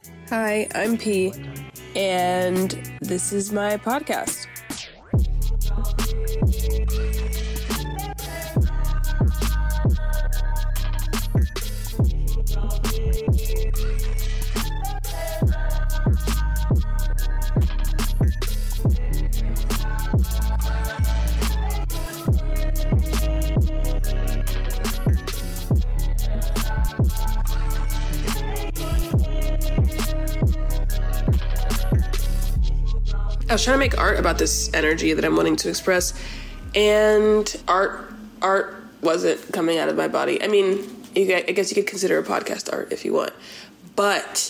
Hi, I'm P, and this is my podcast. I was trying to make art about this energy that I'm wanting to express, and art wasn't coming out of my body. I mean, I guess you could consider a podcast art if you want, but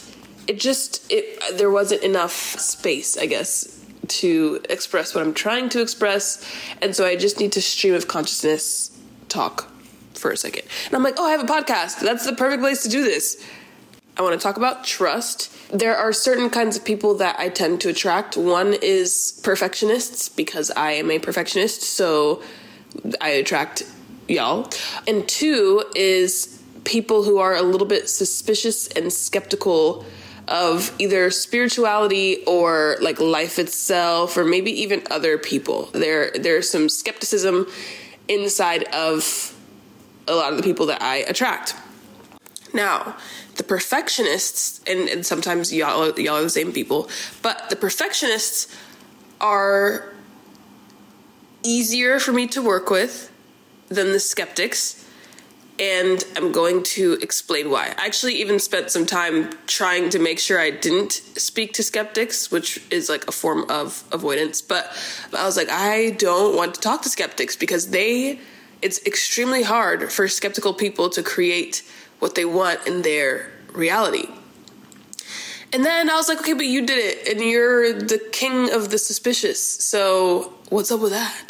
there wasn't enough space, I guess, to express what I'm trying to express, and so I just need to stream of consciousness talk for a second. And I'm like, oh, I have a podcast. That's the perfect place to do this. I want to talk about trust. There are certain kinds of people that I tend to attract. One is perfectionists, because I am a perfectionist, so I attract y'all. And two is people who are a little bit suspicious and skeptical of either spirituality or like life itself, or maybe even other people. There's some skepticism inside of a lot of the people that I attract. Now, the perfectionists, and sometimes y'all are the same people, but the perfectionists are easier for me to work with than the skeptics, and I'm going to explain why. I actually even spent some time trying to make sure I didn't speak to skeptics, which is like a form of avoidance, but I was like, I don't want to talk to skeptics because it's extremely hard for skeptical people to create what they want in their reality. And then I was like, okay, but you did it, and you're the king of the suspicious, so what's up with that?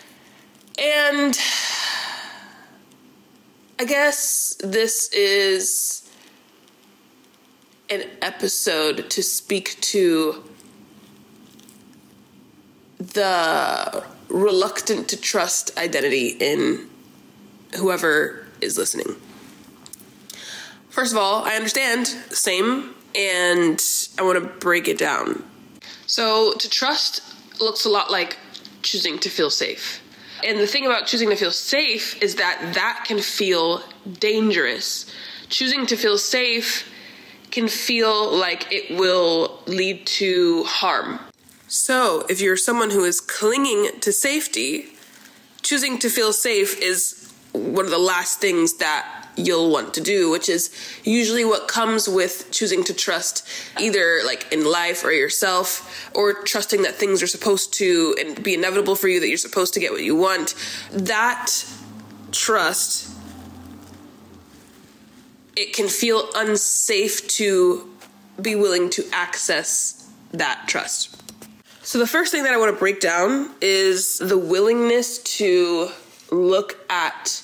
And I guess this is an episode to speak to the reluctant to trust identity in whoever is listening. First of all, I understand, same, and I want to break it down. So to trust looks a lot like choosing to feel safe. And the thing about choosing to feel safe is that can feel dangerous. Choosing to feel safe can feel like it will lead to harm. So if you're someone who is clinging to safety, choosing to feel safe is one of the last things that you'll want to do, which is usually what comes with choosing to trust, either like in life or yourself, or trusting that things are supposed to and be inevitable for you, that you're supposed to get what you want. That trust, it can feel unsafe to be willing to access that trust. So the first thing that I want to break down is the willingness to look at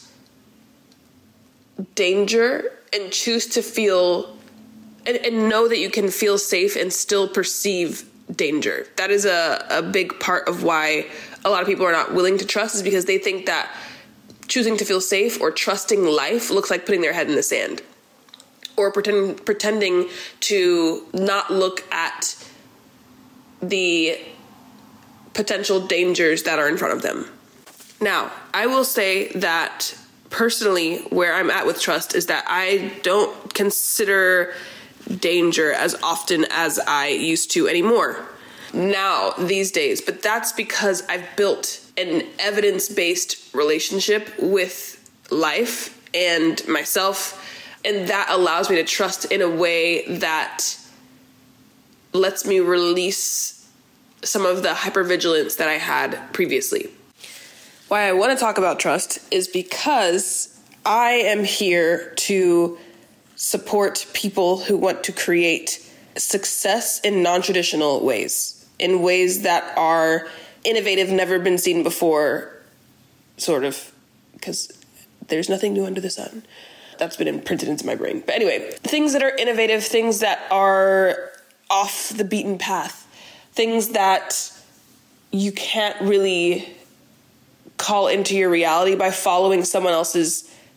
danger and choose to feel and know that you can feel safe and still perceive danger. That is a big part of why a lot of people are not willing to trust, is because they think that choosing to feel safe or trusting life looks like putting their head in the sand, or pretending to not look at the potential dangers that are in front of them. Now, I will say that personally, where I'm at with trust is that I don't consider danger as often as I used to anymore now these days. But that's because I've built an evidence-based relationship with life and myself, and that allows me to trust in a way that lets me release some of the hypervigilance that I had previously. Why I want to talk about trust is because I am here to support people who want to create success in non-traditional ways, in ways that are innovative, never been seen before, sort of, because there's nothing new under the sun. That's been imprinted into my brain. But anyway, things that are innovative, things that are off the beaten path, things that you can't really call into your reality by following someone else's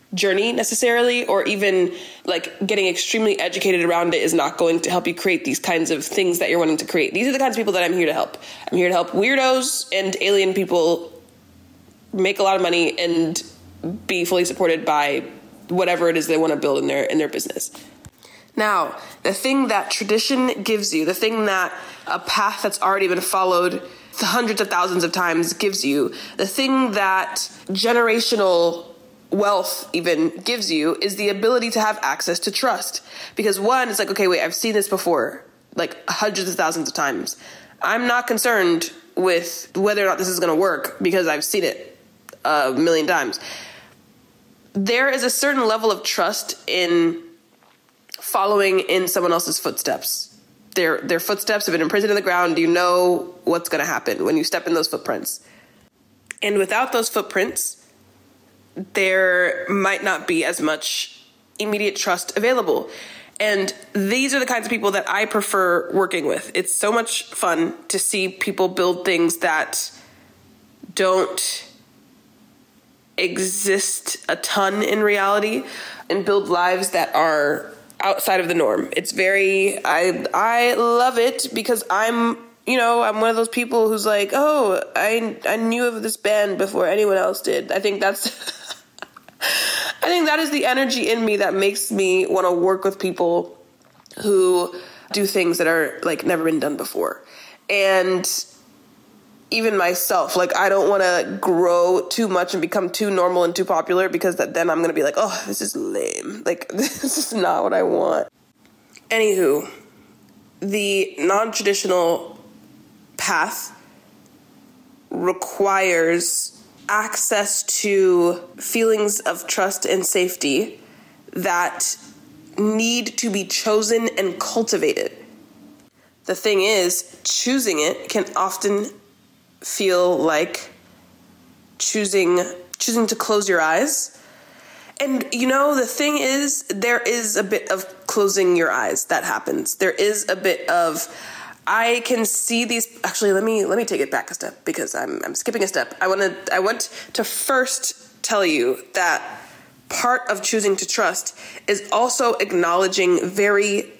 journey necessarily, or even like getting extremely educated around it is not going to help you create these kinds of things that you're wanting to create. These are the kinds of people that I'm here to help. I'm here to help weirdos and alien people make a lot of money and be fully supported by whatever it is they want to build in their business. Now, the thing that tradition gives you, the thing that a path that's already been followed hundreds of thousands of times gives you, the thing that generational wealth even gives you, is the ability to have access to trust. Because one, it's like, okay, wait, I've seen this before, like hundreds of thousands of times. I'm not concerned with whether or not this is going to work because I've seen it a million times. There is a certain level of trust in following in someone else's footsteps. Their footsteps have been imprinted in the ground. You know what's going to happen when you step in those footprints. And without those footprints, there might not be as much immediate trust available. And these are the kinds of people that I prefer working with. It's so much fun to see people build things that don't exist a ton in reality and build lives that are outside of the norm. It's very, I love it because I'm one of those people who's like, oh, I knew of this band before anyone else did. I think that is the energy in me that makes me want to work with people who do things that are like never been done before. And even myself, like, I don't want to grow too much and become too normal and too popular, because then I'm going to be like, oh, this is lame. Like, this is not what I want. Anywho, the non-traditional path requires access to feelings of trust and safety that need to be chosen and cultivated. The thing is, choosing it can often feel like choosing to close your eyes. And the thing is, there is a bit of closing your eyes that happens. There is a bit of, I can see these. Actually, let me take it back a step, because I'm skipping a step. I want to first tell you that part of choosing to trust is also acknowledging very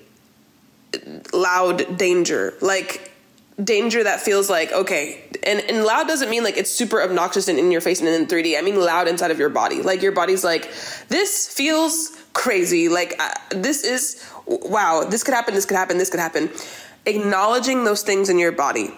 loud danger, like danger that feels like, okay, and loud doesn't mean like it's super obnoxious and in your face and in 3D. I mean loud inside of your body. Like your body's like, this feels crazy. Like this is, wow, this could happen, this could happen, this could happen. Acknowledging those things in your body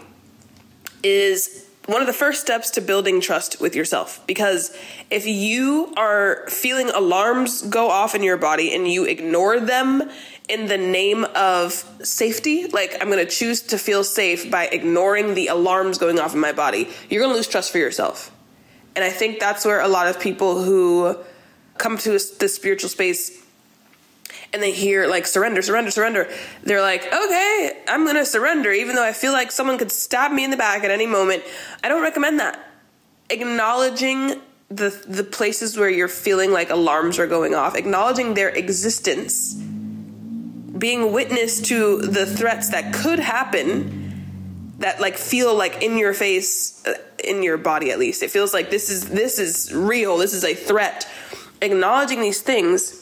is one of the first steps to building trust with yourself. Because if you are feeling alarms go off in your body and you ignore them in the name of safety, like I'm going to choose to feel safe by ignoring the alarms going off in my body, you're going to lose trust for yourself. And I think that's where a lot of people who come to this spiritual space and they hear like surrender, they're like, okay, I'm going to surrender, even though I feel like someone could stab me in the back at any moment. I don't recommend that. Acknowledging the places where you're feeling like alarms are going off, acknowledging their existence, being witness to the threats that could happen, that like feel like in your face, in your body at least. It feels like this is real, this is a threat. Acknowledging these things,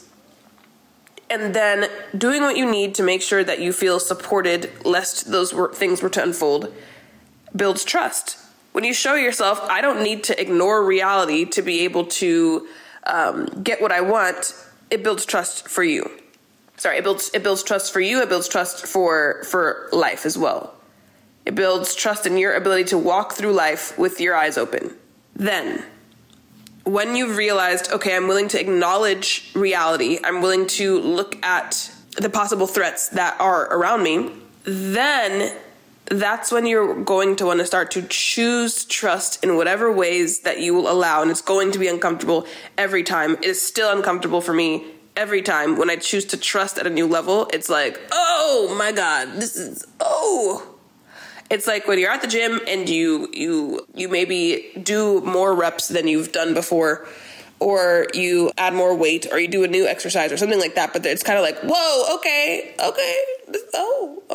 and then doing what you need to make sure that you feel supported lest those things were to unfold, builds trust. When you show yourself, I don't need to ignore reality to be able to get what I want, it builds trust for you. It builds trust for you. It builds trust for life as well. It builds trust in your ability to walk through life with your eyes open. Then, when you've realized, okay, I'm willing to acknowledge reality, I'm willing to look at the possible threats that are around me, then that's when you're going to want to start to choose trust in whatever ways that you will allow. And it's going to be uncomfortable every time. It is still uncomfortable for me every time when I choose to trust at a new level. It's like, oh my God, it's like when you're at the gym and you maybe do more reps than you've done before, or you add more weight, or you do a new exercise or something like that. But it's kind of like, whoa, okay,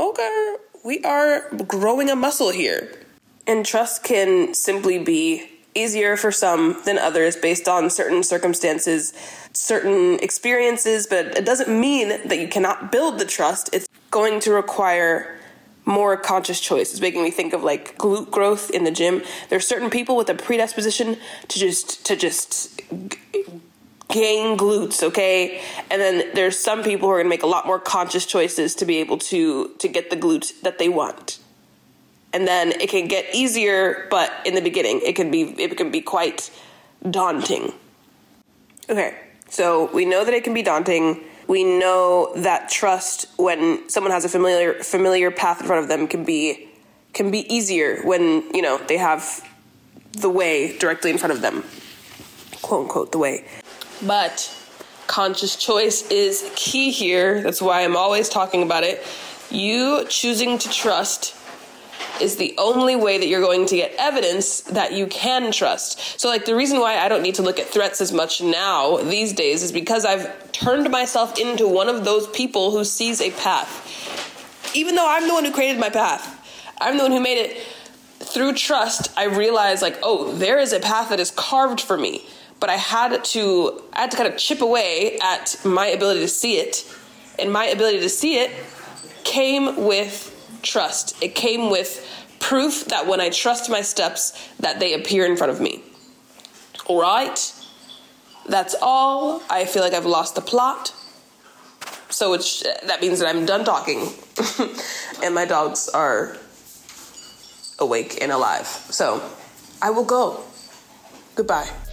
we are growing a muscle here. And trust can simply be easier for some than others based on certain circumstances, certain experiences, but it doesn't mean that you cannot build the trust. It's going to require more conscious choice. It's making me think of like glute growth in the gym. There's certain people with a predisposition to just gain glutes, okay? And then there's some people who are going to make a lot more conscious choices to be able to get the glutes that they want. And then it can get easier, but in the beginning, it can be quite daunting. Okay, so we know that it can be daunting. We know that trust, when someone has a familiar path in front of them, can be easier when, you know, they have the way directly in front of them, quote unquote, the way. But conscious choice is key here. That's why I'm always talking about it. You choosing to trust is the only way that you're going to get evidence that you can trust. So like the reason why I don't need to look at threats as much now these days is because I've turned myself into one of those people who sees a path. Even though I'm the one who created my path, I'm the one who made it. Through trust, I realized like, oh, there is a path that is carved for me, but I had to kind of chip away at my ability to see it, and my ability to see it came with trust. It came with proof that when I trust my steps, that they appear in front of me. All right, that's all. I feel like I've lost the plot, so that means that I'm done talking, and my dogs are awake and alive. So I will go. Goodbye.